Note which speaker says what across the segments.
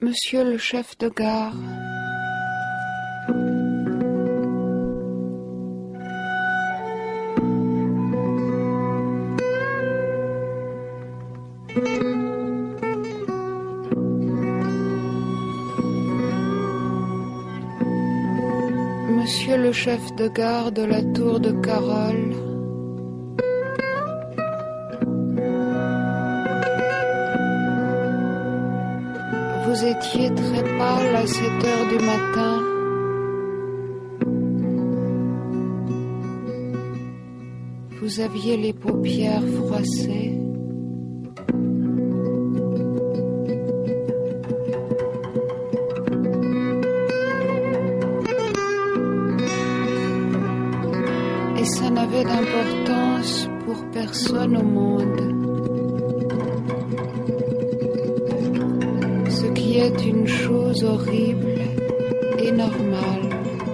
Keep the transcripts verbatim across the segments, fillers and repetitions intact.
Speaker 1: Monsieur le chef de gare. Monsieur le chef de gare de la Tour de Carole. Vous étiez très pâle à sept heures du matin. Vous aviez les paupières froissées. Et ça n'avait d'importance pour personne au monde. Ce qui est une chose horrible et normale.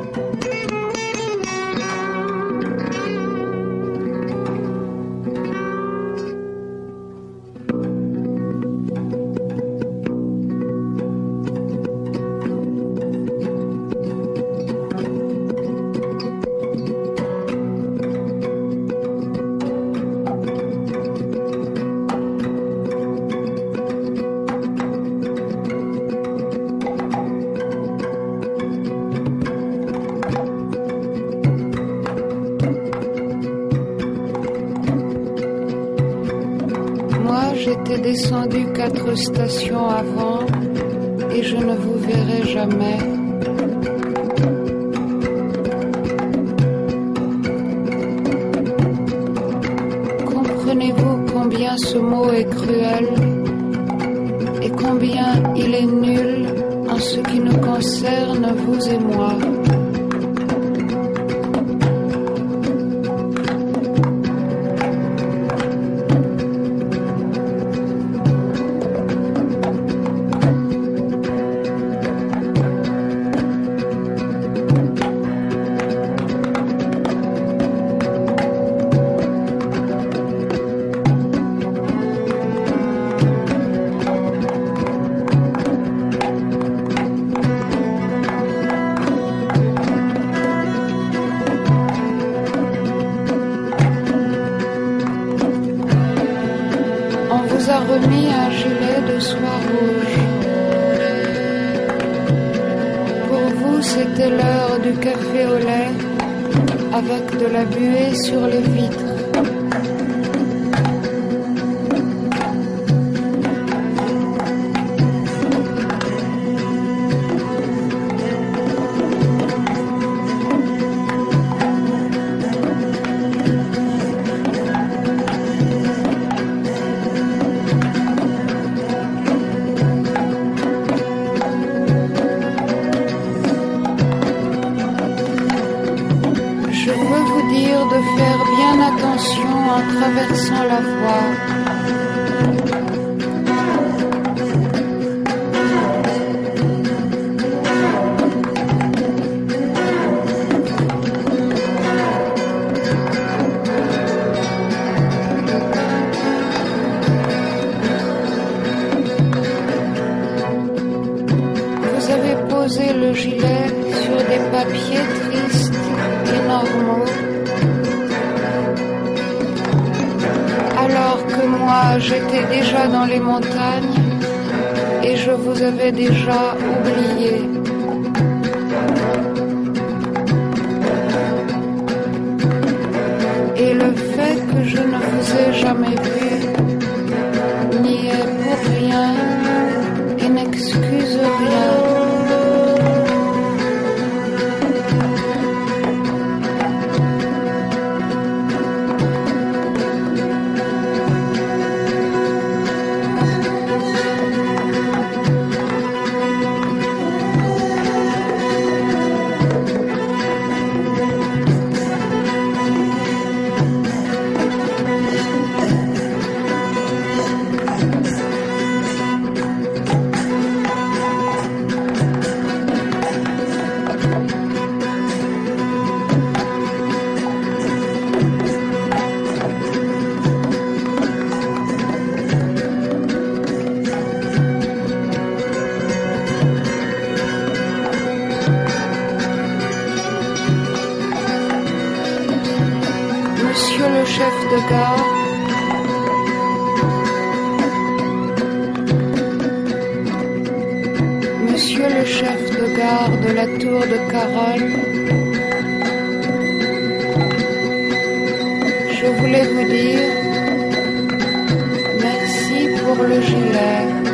Speaker 1: J'étais descendu quatre stations avant et je ne vous verrai jamais. Comprenez-vous combien ce mot est cruel et combien il est nul en ce qui nous concerne, vous et moi? Remis un gilet de soie rouge. Pour vous, c'était l'heure du café au lait avec de la buée sur les vitres. De faire bien attention en traversant la voie. Vous avez posé le gilet sur des papiers tristes et normaux. Alors que moi j'étais déjà dans les montagnes et je vous avais déjà oublié. Et le fait que je ne vous ai jamais vu n'y est pour rien et n'excuse rien. de gare. Monsieur le chef de gare de la tour de Carole, je voulais vous dire merci pour le gilet.